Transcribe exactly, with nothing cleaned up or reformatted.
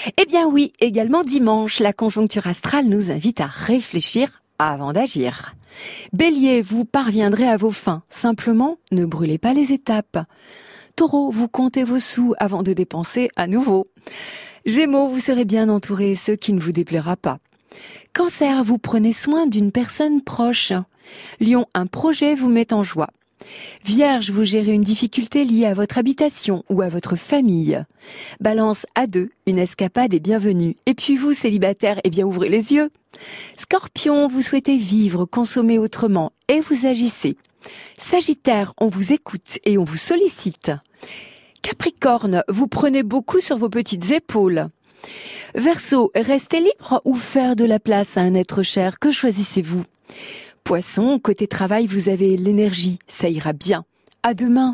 Eh bien oui, également dimanche, la conjoncture astrale nous invite à réfléchir avant d'agir. Bélier, vous parviendrez à vos fins. Simplement, ne brûlez pas les étapes. Taureau, vous comptez vos sous avant de dépenser à nouveau. Gémeaux, vous serez bien entouré, ce qui ne vous déplaira pas. Cancer, vous prenez soin d'une personne proche. Lion, un projet vous met en joie. Vierge, vous gérez une difficulté liée à votre habitation ou à votre famille. Balance, à deux, une escapade est bienvenue. Et puis vous, célibataire, eh bien ouvrez les yeux. Scorpion, vous souhaitez vivre, consommer autrement et vous agissez. Sagittaire, on vous écoute et on vous sollicite. Capricorne, vous prenez beaucoup sur vos petites épaules. Verseau, restez libre ou faire de la place à un être cher, que choisissez-vous? Poisson, côté travail, vous avez l'énergie, ça ira bien. À demain.